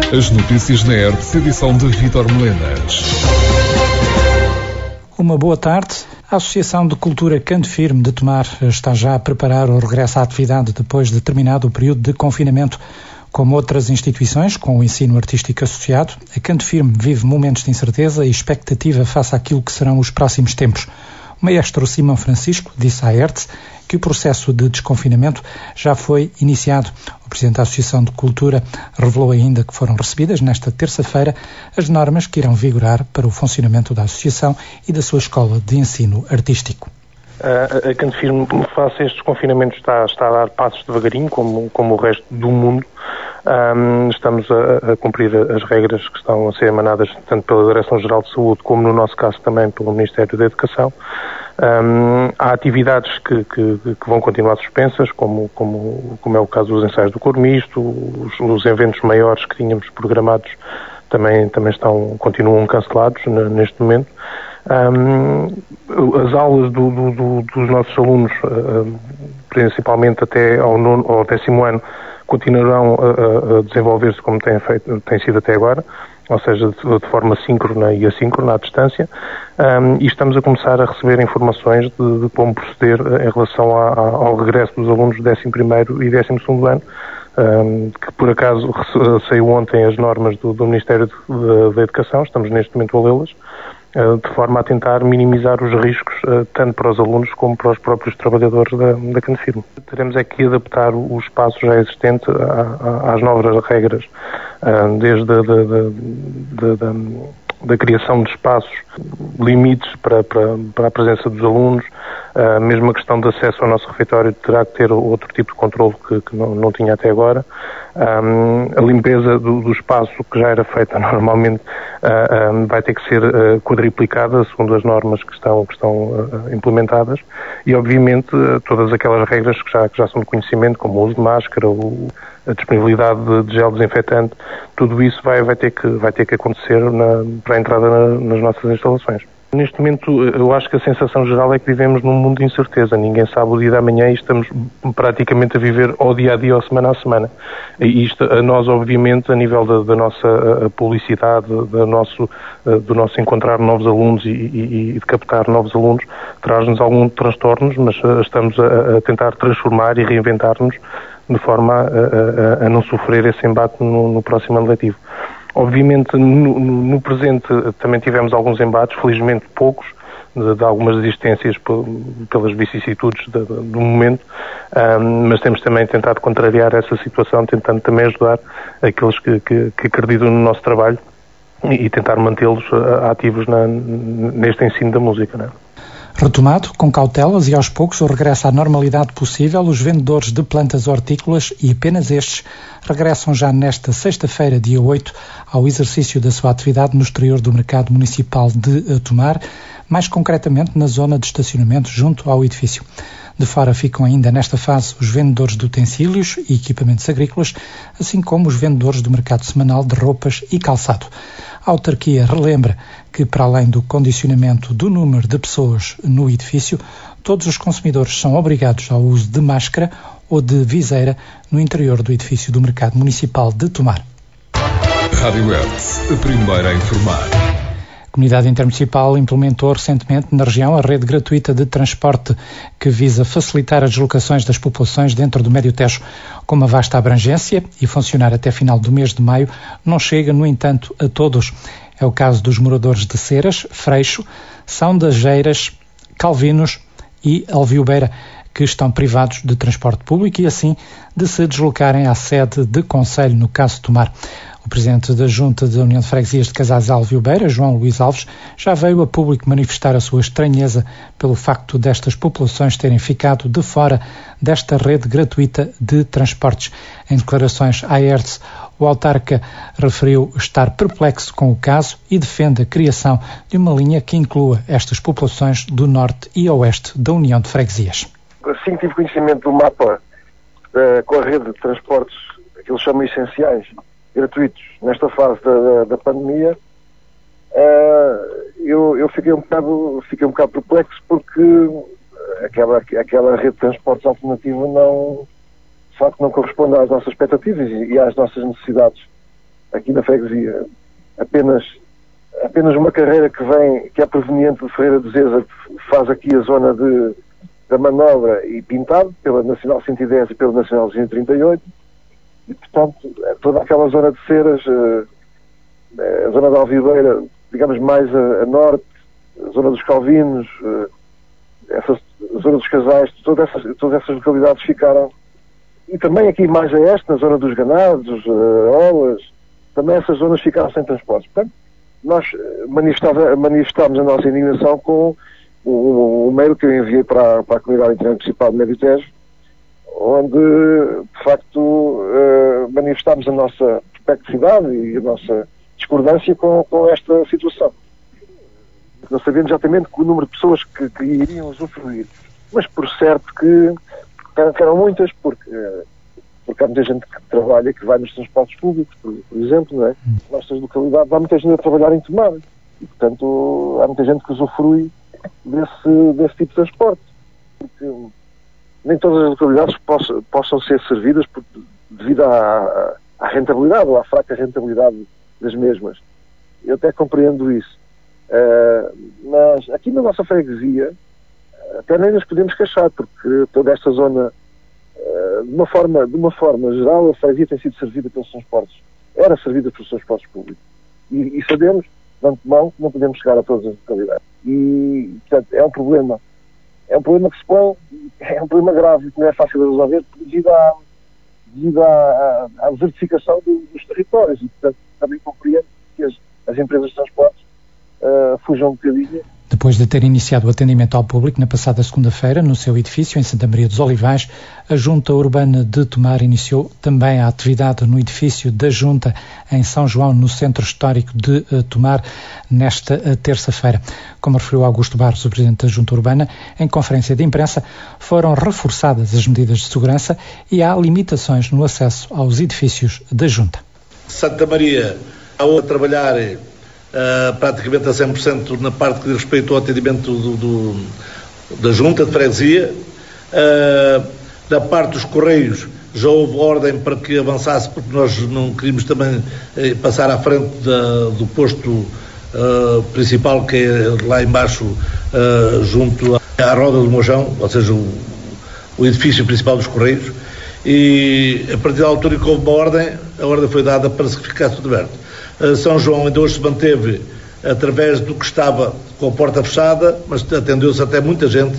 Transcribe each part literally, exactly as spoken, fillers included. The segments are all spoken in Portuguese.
As notícias na E R T, edição de Vítor Melenas. Uma boa tarde. A Associação de Cultura Canto Firme de Tomar está já a preparar o regresso à atividade depois de terminado o período de confinamento. Como outras instituições com o ensino artístico associado, a Canto Firme vive momentos de incerteza e expectativa face àquilo que serão os próximos tempos. O maestro Simão Francisco disse à E R T que o processo de desconfinamento já foi iniciado. O presidente da Associação de Cultura revelou ainda que foram recebidas nesta terça-feira as normas que irão vigorar para o funcionamento da associação e da sua escola de ensino artístico. A, a Canto Firme, face a estes confinamentos, está, está a dar passos devagarinho, como, como o resto do mundo. Um, estamos a, a cumprir as regras que estão a ser emanadas tanto pela Direção-Geral de Saúde como, no nosso caso, também pelo Ministério da Educação. Um, há atividades que, que, que vão continuar suspensas, como, como, como é o caso dos ensaios do coro misto, os, os eventos maiores que tínhamos programados também, também estão, continuam cancelados neste momento. Um, as aulas do, do, do, dos nossos alunos, uh, principalmente até ao, nono, ao décimo ano, continuarão a, a desenvolver-se como tem, feito, tem sido até agora, ou seja, de, de forma síncrona e assíncrona, à distância, um, e estamos a começar a receber informações de, de como proceder em relação a, a, ao regresso dos alunos do décimo primeiro e décimo segundo ano, um, que por acaso saiu ontem as normas do, do Ministério de, de, da Educação, estamos neste momento a lê-las, de forma a tentar minimizar os riscos tanto para os alunos como para os próprios trabalhadores da, da Canto Firme. Teremos é que adaptar o espaço já existente às novas regras, desde a da, da, da, da criação de espaços, limites para, para, para a presença dos alunos, a mesma questão de acesso ao nosso refeitório terá que ter outro tipo de controle que, que não, não tinha até agora. Um, a limpeza do, do espaço, que já era feita normalmente, uh, um, vai ter que ser uh, quadriplicada segundo as normas que estão, que estão uh, implementadas, e obviamente uh, todas aquelas regras que já, que já são de conhecimento, como o uso de máscara, o, a disponibilidade de, de gel desinfetante, tudo isso vai, vai, ter, que, vai ter que acontecer na, para a entrada na, nas nossas instalações. Neste momento, eu acho que a sensação geral é que vivemos num mundo de incerteza. Ninguém sabe o dia da manhã e estamos praticamente a viver ao dia a dia ou semana a semana. E isto, a nós, obviamente, a nível da, da nossa publicidade, do nosso, do nosso encontrar novos alunos e, e, e de captar novos alunos, traz-nos alguns transtornos, mas estamos a, a tentar transformar e reinventar-nos de forma a, a, a não sofrer esse embate no, no próximo ano letivo. Obviamente, no, no presente também tivemos alguns embates, felizmente poucos, de, de algumas desistências pelas vicissitudes de, de, do momento, um, mas temos também tentado contrariar essa situação, tentando também ajudar aqueles que, que, que acreditam no nosso trabalho e, e tentar mantê-los ativos na, neste ensino da música, não é? Retomado, com cautelas e aos poucos, o regresso à normalidade possível, os vendedores de plantas hortícolas, e apenas estes, regressam já nesta sexta-feira, dia oito, ao exercício da sua atividade no exterior do mercado municipal de Tomar, mais concretamente na zona de estacionamento junto ao edifício. De fora ficam ainda nesta fase os vendedores de utensílios e equipamentos agrícolas, assim como os vendedores do mercado semanal de roupas e calçado. A autarquia relembra que, para além do condicionamento do número de pessoas no edifício, todos os consumidores são obrigados ao uso de máscara ou de viseira no interior do edifício do mercado municipal de Tomar. Rádio E R T, a primeira a informar. A Comunidade Intermunicipal implementou recentemente na região a rede gratuita de transporte que visa facilitar as deslocações das populações dentro do Médio Tejo. Com uma vasta abrangência e funcionar até final do mês de maio, não chega, no entanto, a todos. É o caso dos moradores de Ceras, Freixo, São das Geiras, Calvinos e Alviobeira, que estão privados de transporte público e, assim, de se deslocarem à sede de concelho, no caso de Tomar. O presidente da Junta da União de Freguesias de Casais Alviobeira, João Luís Alves, já veio a público manifestar a sua estranheza pelo facto destas populações terem ficado de fora desta rede gratuita de transportes. Em declarações à E R T, o autarca referiu estar perplexo com o caso e defende a criação de uma linha que inclua estas populações do norte e oeste da União de Freguesias. Assim que tive conhecimento do mapa uh, com a rede de transportes, que eles chamam essenciais, gratuitos, nesta fase da, da, da pandemia, uh, eu, eu fiquei um bocado, fiquei um bocado perplexo porque aquela, aquela rede de transportes alternativa não, de facto, não corresponde às nossas expectativas e, e às nossas necessidades. aqui na freguesia. Apenas, apenas uma carreira que vem, que é proveniente de Ferreira de Zeza, que faz aqui a zona de, da Manobra e Pintado, pela Nacional cento e dez e pela Nacional duzentos e trinta e oito, e portanto toda aquela zona de Ceras, a zona da Alvideira, digamos mais a, a norte, a zona dos Calvinos, essa, a zona dos Casais, todas essas, todas essas localidades ficaram, e também aqui mais a este, na zona dos Ganados, Olas, também essas zonas ficaram sem transportes. Portanto, nós manifestámos a nossa indignação com o, o mail que eu enviei para, para a Comunidade Intermunicipal de Médio Tejo, onde, de facto, uh, manifestámos a nossa perplexidade e a nossa discordância com, com esta situação. Não sabemos exatamente o número de pessoas que, que iriam usufruir, mas por certo que, que eram muitas, porque, porque há muita gente que trabalha, que vai nos transportes públicos, por, por exemplo, não é? Nestas localidades há muita gente a trabalhar em Tomar, e portanto há muita gente que usufrui desse, desse tipo de transporte. Porque nem todas as localidades possam, possam ser servidas por, devido à, à rentabilidade ou à fraca rentabilidade das mesmas. Eu até compreendo isso. Uh, mas aqui na nossa freguesia até nem nos podemos queixar, porque toda esta zona, uh, de, uma forma, de uma forma geral, a freguesia tem sido servida pelos transportes, era servida pelos transportes públicos. E, e sabemos, de antemão, que não podemos chegar a todas as localidades. E, portanto, é um problema. É um problema que se põe, é um problema grave, que não é fácil de resolver, devido à, devido à, à desertificação do, dos territórios. E, portanto, também compreendo que as, as empresas de transportes uh, fujam um bocadinho. Depois de ter iniciado o atendimento ao público na passada segunda-feira, no seu edifício em Santa Maria dos Olivais, a Junta Urbana de Tomar iniciou também a atividade no edifício da Junta em São João, no Centro Histórico de uh, Tomar, nesta uh, terça-feira. Como referiu Augusto Barros, o Presidente da Junta Urbana, em conferência de imprensa, foram reforçadas as medidas de segurança e há limitações no acesso aos edifícios da Junta. Santa Maria, ao trabalhar Uh, praticamente a cem por cento na parte que diz respeito ao atendimento do, do, da Junta de Freguesia. Uh, da parte dos Correios já houve ordem para que avançasse, porque nós não queríamos também eh, passar à frente da, do posto uh, principal, que é lá embaixo, uh, junto à, à Roda do Mojão, ou seja, o, o edifício principal dos Correios, e a partir da altura em que houve uma ordem, a ordem foi dada para que ficasse tudo aberto. São João ainda hoje se manteve através do que estava com a porta fechada, mas atendeu-se até muita gente,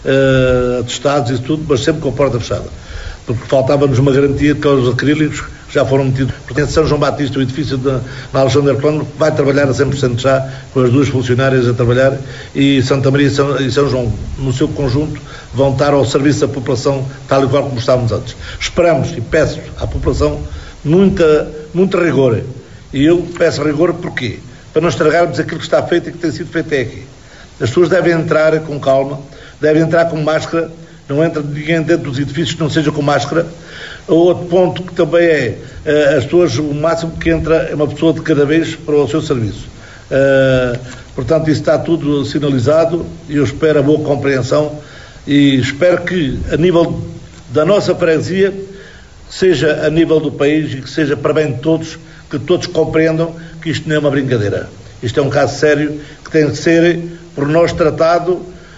uh, atestados e tudo, mas sempre com a porta fechada, porque faltava-nos uma garantia de que os acrílicos já foram metidos. Portanto, São João Batista, o edifício de, na Alexandre Plano, vai trabalhar a cem por cento já, com as duas funcionárias a trabalhar, e Santa Maria e São, e São João, no seu conjunto, vão estar ao serviço da população, tal e qual como estávamos antes. Esperamos e peço à população muita, muito rigor. E eu peço rigor porquê? Para não estragarmos aquilo que está feito e que tem sido feito até aqui. As pessoas devem entrar com calma, devem entrar com máscara, não entra ninguém dentro dos edifícios que não seja com máscara. O outro ponto que também é, uh, as pessoas, o máximo que entra é uma pessoa de cada vez para o seu serviço. Uh, portanto, isso está tudo sinalizado e eu espero a boa compreensão e espero que, a nível da nossa freguesia, seja a nível do país e que seja para bem de todos, que todos compreendam que isto não é uma brincadeira. Isto é um caso sério que tem que ser, por nós, tratado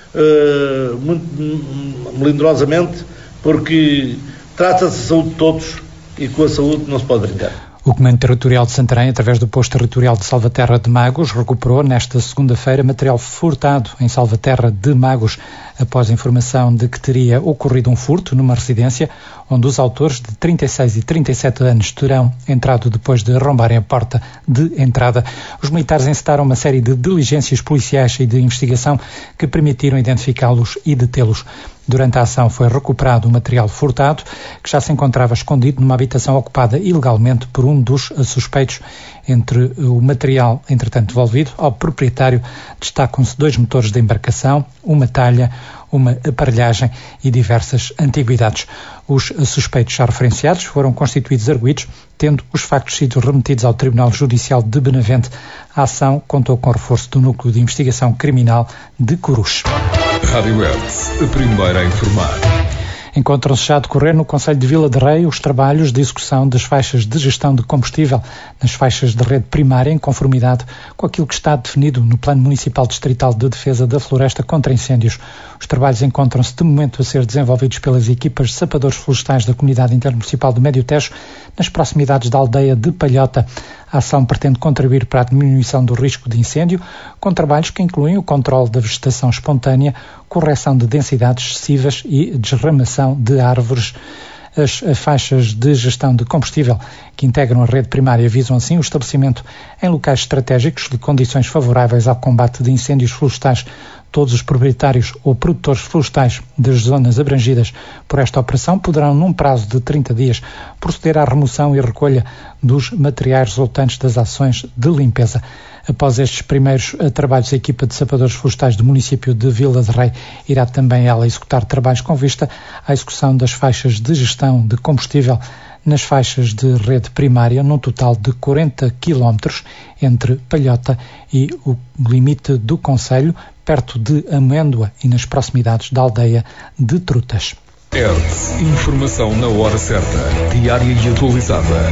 uh, muito melindrosamente, porque trata-se de saúde de todos e com a saúde não se pode brincar. O Comando Territorial de Santarém, através do Posto Territorial de Salvaterra de Magos, recuperou nesta segunda-feira material furtado em Salvaterra de Magos, após a informação de que teria ocorrido um furto numa residência onde os autores de trinta e seis e trinta e sete anos terão entrado depois de arrombarem a porta de entrada. Os militares encetaram uma série de diligências policiais e de investigação que permitiram identificá-los e detê-los. Durante a ação foi recuperado o material furtado, que já se encontrava escondido numa habitação ocupada ilegalmente por um dos suspeitos. Entre o material, entretanto, devolvido ao proprietário, destacam-se dois motores de embarcação, uma talha, uma aparelhagem e diversas antiguidades. Os suspeitos já referenciados foram constituídos arguidos, tendo os factos sido remetidos ao Tribunal Judicial de Benavente. A ação contou com reforço do Núcleo de Investigação Criminal de Coruche. Rádio Web, a primeira a informar. Encontram-se já a decorrer no Concelho de Vila de Rei os trabalhos de execução das faixas de gestão de combustível nas faixas de rede primária, em conformidade com aquilo que está definido no Plano Municipal Distrital de Defesa da Floresta contra Incêndios. Os trabalhos encontram-se de momento a ser desenvolvidos pelas equipas de sapadores florestais da Comunidade Intermunicipal do Médio Tejo, nas proximidades da aldeia de Palhota. A ação pretende contribuir para a diminuição do risco de incêndio, com trabalhos que incluem o controle da vegetação espontânea, correção de densidades excessivas e desramação de árvores. As faixas de gestão de combustível que integram a rede primária visam assim o estabelecimento em locais estratégicos de condições favoráveis ao combate de incêndios florestais. Todos os proprietários ou produtores florestais das zonas abrangidas por esta operação poderão, num prazo de trinta dias, proceder à remoção e recolha dos materiais resultantes das ações de limpeza. Após estes primeiros trabalhos, a equipa de sapadores florestais do município de Vila de Rei irá também ela executar trabalhos com vista à execução das faixas de gestão de combustível nas faixas de rede primária, num total de quarenta quilómetros entre Palhota e o limite do concelho, perto de Amêndoa e nas proximidades da aldeia de Trutas. Hertz, informação na hora certa, diária e atualizada.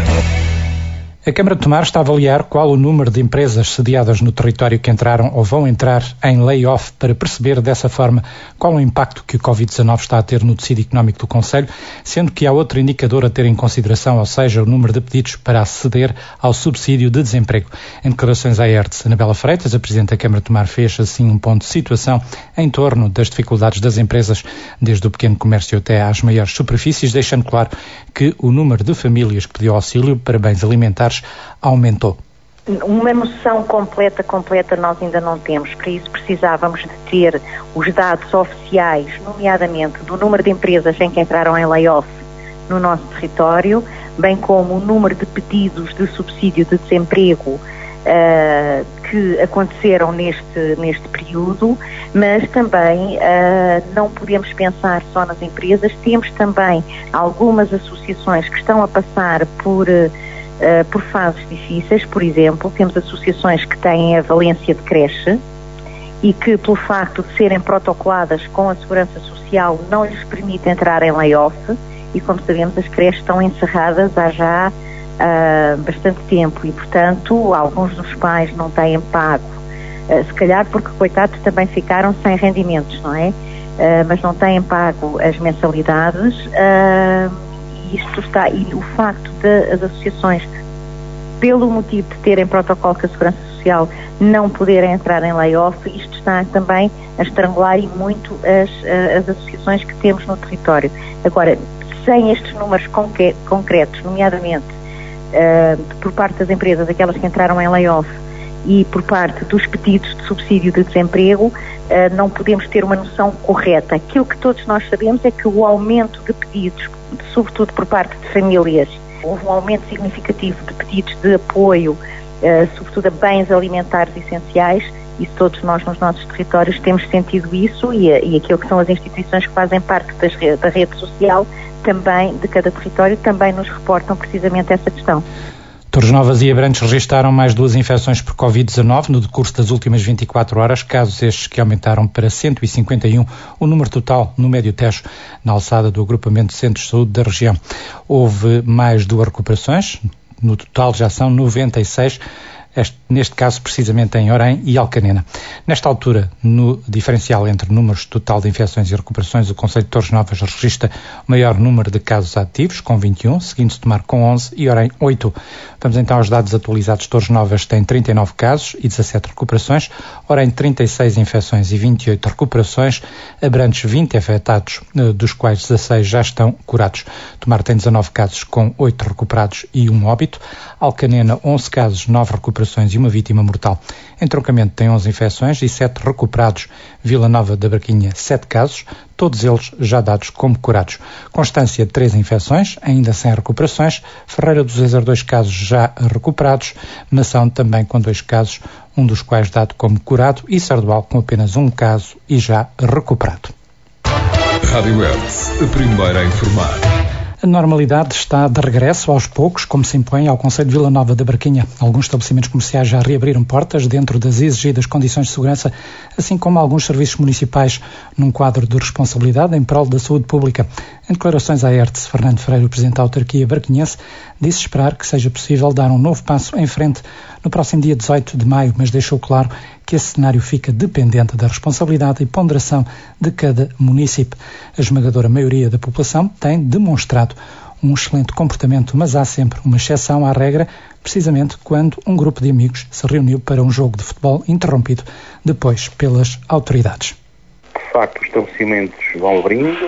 A Câmara de Tomar está a avaliar qual o número de empresas sediadas no território que entraram ou vão entrar em lay-off para perceber dessa forma qual o impacto que o covid dezanove está a ter no tecido económico do concelho, sendo que há outro indicador a ter em consideração, ou seja, o número de pedidos para aceder ao subsídio de desemprego. Em declarações à Hertz, Anabela Freitas, a Presidente da Câmara de Tomar, fez assim um ponto de situação em torno das dificuldades das empresas, desde o pequeno comércio até às maiores superfícies, deixando claro que o número de famílias que pediu auxílio para bens alimentares aumentou. Uma noção completa, completa nós ainda não temos. Para isso precisávamos de ter os dados oficiais, nomeadamente do número de empresas em que entraram em layoff no nosso território, bem como o número de pedidos de subsídio de desemprego uh, que aconteceram neste, neste período, mas também uh, não podemos pensar só nas empresas. Temos também algumas associações que estão a passar por... Uh, Uh, por fases difíceis. Por exemplo, temos associações que têm a valência de creche e que, pelo facto de serem protocoladas com a Segurança Social, não lhes permite entrar em layoff, e, como sabemos, as creches estão encerradas há já uh, bastante tempo e, portanto, alguns dos pais não têm pago, uh, se calhar porque, coitados, também ficaram sem rendimentos, não é? Uh, mas não têm pago as mensalidades. Uh, Isto está, e o facto das associações, pelo motivo de terem protocolo com a Segurança Social, não poderem entrar em layoff, isto está também a estrangular e muito as, as associações que temos no território. Agora, sem estes números concre- concretos, nomeadamente uh, por parte das empresas, aquelas que entraram em layoff, e por parte dos pedidos de subsídio de desemprego, uh, não podemos ter uma noção correta. Aquilo que todos nós sabemos é que o aumento de pedidos, sobretudo por parte de famílias, houve um aumento significativo de pedidos de apoio, uh, sobretudo a bens alimentares essenciais, e todos nós nos nossos territórios temos sentido isso, e, e aquilo que são as instituições que fazem parte das, da rede social, também de cada território, também nos reportam precisamente essa questão. Torres Novas e Abrantes registaram mais duas infecções por covid dezanove no decurso das últimas vinte e quatro horas, casos estes que aumentaram para cento e cinquenta e um o número total no Médio Tejo, na alçada do agrupamento de centros de saúde da região. Houve mais duas recuperações, no total já são noventa e seis, este, neste caso precisamente em Orém e Alcanena. Nesta altura, no diferencial entre números total de infecções e recuperações, o Concelho de Torres Novas registra o maior número de casos ativos, com vinte e um, seguindo-se Tomar com onze e Orém oito. Vamos então aos dados atualizados. Torres Novas tem trinta e nove casos e dezassete recuperações, Orém trinta e seis infecções e vinte e oito recuperações, Abrantes vinte afetados, dos quais dezasseis já estão curados. Tomar tem dezanove casos com oito recuperados e um óbito, Alcanena onze casos, nove recuperações e uma vítima mortal. Entroncamento tem onze infecções e sete recuperados. Vila Nova da Braquinha, sete casos, todos eles já dados como curados. Constância, três infecções, ainda sem recuperações. Ferreira do Zezer, dois casos já recuperados. Mação também com dois casos, um dos quais dado como curado, e Sardual com apenas um caso e já recuperado. Rádio Hertz, a primeira a informar. A normalidade está de regresso aos poucos, como se impõe ao Concelho de Vila Nova da Barquinha. Alguns estabelecimentos comerciais já reabriram portas dentro das exigidas condições de segurança, assim como alguns serviços municipais, num quadro de responsabilidade em prol da saúde pública. Em declarações à R T S, Fernando Freire, o Presidente da Autarquia barquinhense, disse esperar que seja possível dar um novo passo em frente no próximo dia dezoito de maio, mas deixou claro que esse cenário fica dependente da responsabilidade e ponderação de cada município. A esmagadora maioria da população tem demonstrado um excelente comportamento, mas há sempre uma exceção à regra, precisamente quando um grupo de amigos se reuniu para um jogo de futebol interrompido depois pelas autoridades. De facto, os estabelecimentos vão abrindo.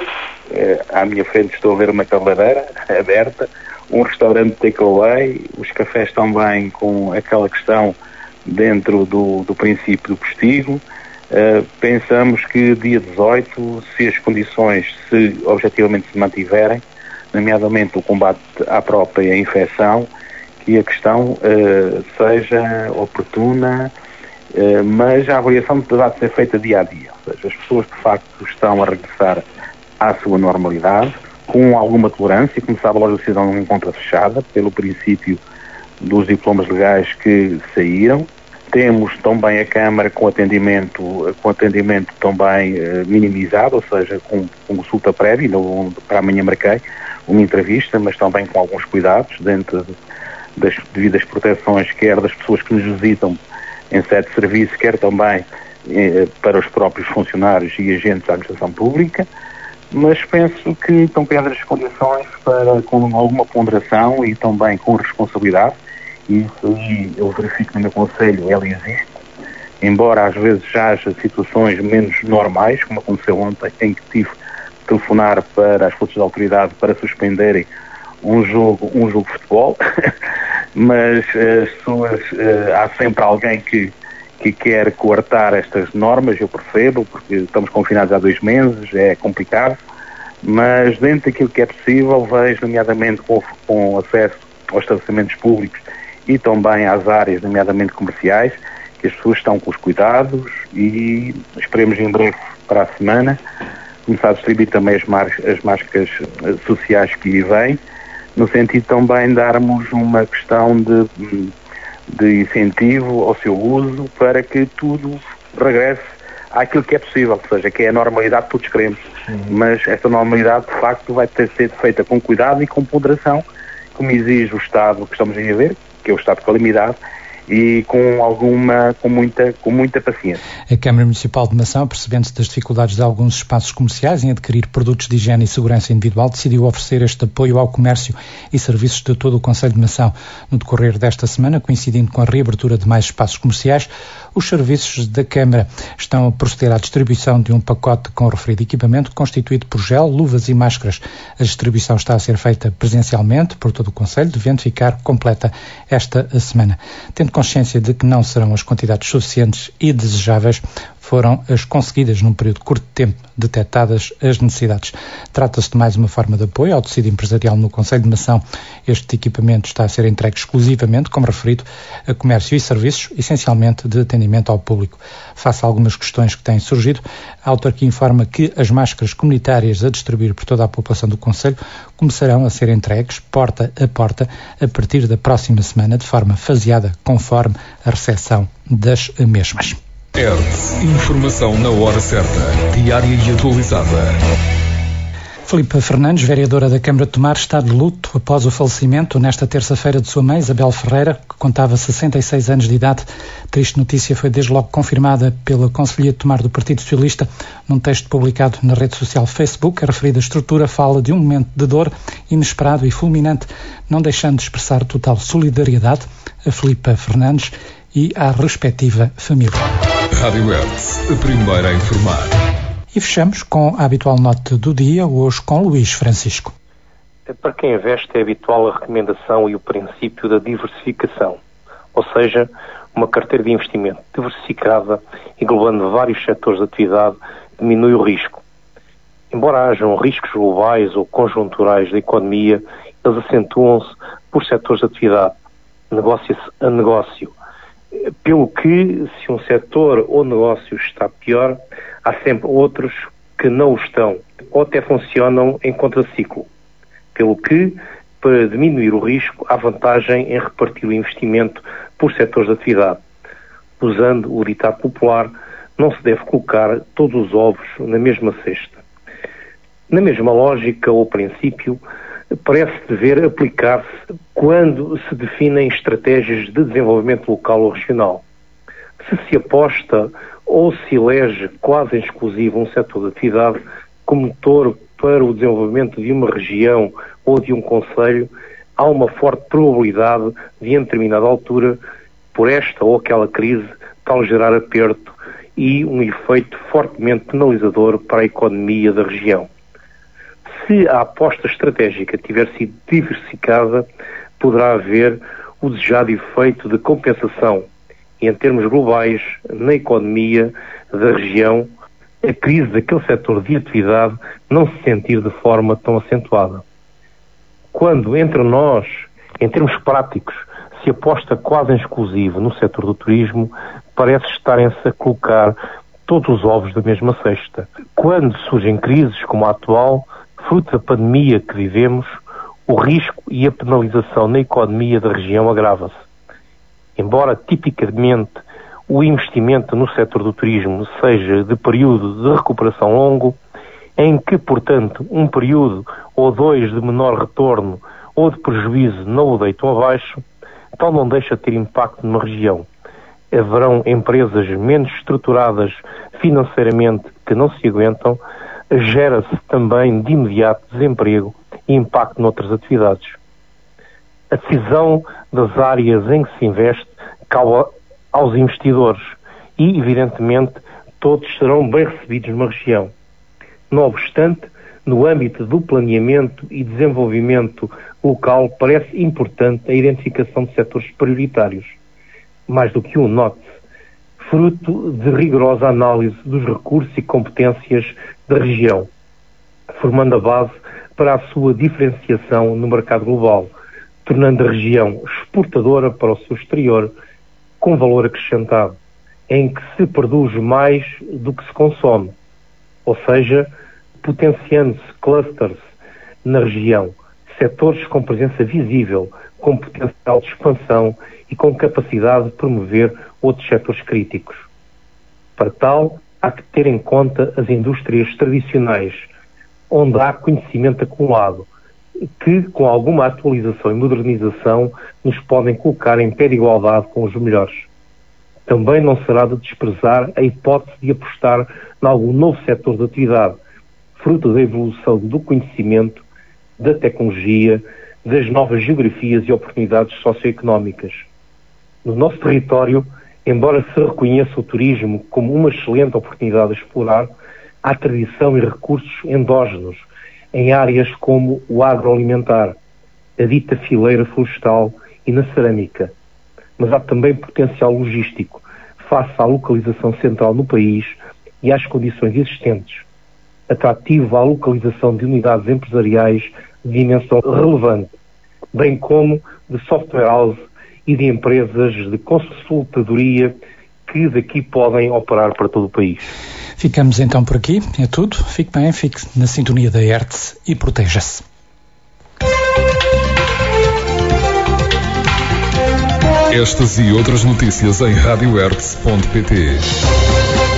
À minha frente estou a ver uma cabeleireira aberta, um restaurante takeaway, os cafés também com aquela questão dentro do, do princípio do postigo. Uh, pensamos que dia dezoito, se as condições se objetivamente se mantiverem, nomeadamente o combate à própria infecção, que a questão uh, seja oportuna, uh, mas a avaliação deverá ser feita dia a dia. Ou seja, as pessoas de facto estão a regressar à sua normalidade, com alguma tolerância. Como sabe, a loja do cidadão não encontra fechada, pelo princípio dos diplomas legais que saíram. Temos também a Câmara com atendimento, com atendimento também eh, minimizado, ou seja, com, com consulta prévia. Não, para amanhã marquei uma entrevista, mas também com alguns cuidados dentro das devidas proteções, quer das pessoas que nos visitam em sede de serviço, quer também eh, para os próprios funcionários e agentes da administração pública. Mas penso que estão criadas as condições para, com alguma ponderação e também com responsabilidade, e isso aí eu verifico no meu concelho, ela existe, embora às vezes já haja situações menos normais, como aconteceu ontem, em que tive de telefonar para as forças de autoridade para suspenderem um jogo, um jogo de futebol, mas as pessoas, há sempre alguém que, que quer coartar estas normas, eu percebo, porque estamos confinados há dois meses, é complicado, mas dentro daquilo que é possível, vejo, nomeadamente com, com acesso aos estabelecimentos públicos e também às áreas, nomeadamente comerciais, que as pessoas estão com os cuidados, e esperemos em breve, para a semana, começar a distribuir também as, mar- as máscaras sociais que aí vêm, no sentido também de darmos uma questão de, de incentivo ao seu uso, para que tudo regresse àquilo que é possível, ou seja, que é a normalidade que todos queremos. Uhum. Mas esta normalidade, de facto, vai ter de ser feita com cuidado e com ponderação, como exige o Estado que estamos a viver, que é o estado de calamidade, e com alguma, com muita, com muita paciência. A Câmara Municipal de Mação, percebendo-se das dificuldades de alguns espaços comerciais em adquirir produtos de higiene e segurança individual, decidiu oferecer este apoio ao comércio e serviços de todo o Concelho de Mação. No decorrer desta semana, coincidindo com a reabertura de mais espaços comerciais, os serviços da Câmara estão a proceder à distribuição de um pacote com o referido equipamento, constituído por gel, luvas e máscaras. A distribuição está a ser feita presencialmente por todo o Concelho, devendo ficar completa esta semana. Tendo consciência de que não serão as quantidades suficientes e desejáveis, foram as conseguidas num período curto de tempo detectadas as necessidades. Trata-se de mais uma forma de apoio ao tecido empresarial no Concelho de Mação. Este equipamento está a ser entregue exclusivamente, como referido, a comércio e serviços, essencialmente de atendimento ao público. Face a algumas questões que têm surgido, a autarquia informa que as máscaras comunitárias a distribuir por toda a população do Concelho começarão a ser entregues porta a porta a partir da próxima semana, de forma faseada, conforme a recepção das mesmas. R T S. Informação na hora certa, diária e atualizada. Filipa Fernandes, vereadora da Câmara de Tomar, está de luto após o falecimento nesta terça-feira de sua mãe, Isabel Ferreira, que contava sessenta e seis anos de idade. Triste notícia foi desde logo confirmada pela Conselhia de Tomar do Partido Socialista. Num texto publicado na rede social Facebook, a referida estrutura fala de um momento de dor inesperado e fulminante, não deixando de expressar total solidariedade a Filipa Fernandes e à respectiva família. Rádio R T S, a primeira a informar. E fechamos com a habitual nota do dia, hoje com Luís Francisco. Para quem investe é habitual a recomendação e o princípio da diversificação, ou seja, uma carteira de investimento diversificada, englobando vários setores de atividade, diminui o risco. Embora hajam riscos globais ou conjunturais da economia, eles acentuam-se por setores de atividade, negócio a negócio. Pelo que, se um setor ou negócio está pior, há sempre outros que não o estão, ou até funcionam em contraciclo. pelo que, para diminuir o risco, há vantagem em repartir o investimento por setores de atividade. Usando o ditado popular, não se deve colocar todos os ovos na mesma cesta. Na mesma lógica ou princípio, parece dever aplicar-se quando se definem estratégias de desenvolvimento local ou regional. Se se aposta ou se elege quase em exclusivo um setor de atividade como motor para o desenvolvimento de uma região ou de um concelho, há uma forte probabilidade de, em determinada altura, por esta ou aquela crise, tal gerar aperto e um efeito fortemente penalizador para a economia da região. Se a aposta estratégica tiver sido diversificada, poderá haver o desejado efeito de compensação e, em termos globais, na economia da região, a crise daquele setor de atividade não se sentir de forma tão acentuada. Quando, entre nós, em termos práticos, se aposta quase em exclusivo no setor do turismo, parece estarem-se a colocar todos os ovos da mesma cesta. Quando surgem crises como a atual, fruto da pandemia que vivemos, o risco e a penalização na economia da região agrava-se. Embora, tipicamente, o investimento no setor do turismo seja de período de recuperação longo, em que, portanto, um período ou dois de menor retorno ou de prejuízo não o deitam abaixo, tal não deixa de ter impacto numa região. Haverão empresas menos estruturadas financeiramente que não se aguentam, gera-se também de imediato desemprego e impacto noutras atividades. A decisão das áreas em que se investe cabe aos investidores e, evidentemente, todos serão bem recebidos numa região. Não obstante, no âmbito do planeamento e desenvolvimento local, parece importante a identificação de setores prioritários. Mais do que um, note-se, fruto de rigorosa análise dos recursos e competências da região, formando a base para a sua diferenciação no mercado global, tornando a região exportadora para o seu exterior, com valor acrescentado, em que se produz mais do que se consome, ou seja, potenciando-se clusters na região, setores com presença visível, com potencial de expansão e com capacidade de promover outros setores críticos. Para tal, há que ter em conta as indústrias tradicionais, onde há conhecimento acumulado, que, com alguma atualização e modernização, nos podem colocar em pé de igualdade com os melhores. Também não será de desprezar a hipótese de apostar em algum novo setor de atividade, fruto da evolução do conhecimento, da tecnologia, das novas geografias e oportunidades socioeconómicas. No nosso território, embora se reconheça o turismo como uma excelente oportunidade a explorar, há tradição e recursos endógenos em áreas como o agroalimentar, a dita fileira florestal e na cerâmica. Mas há também potencial logístico, face à localização central no país e às condições existentes, atrativo à localização de unidades empresariais de dimensão relevante, bem como de software house e de empresas de consultadoria que daqui podem operar para todo o país. Ficamos então por aqui, é tudo. Fique bem, fique na sintonia da Hertz e proteja-se. Estas e outras notícias em rádio hertz ponto pt.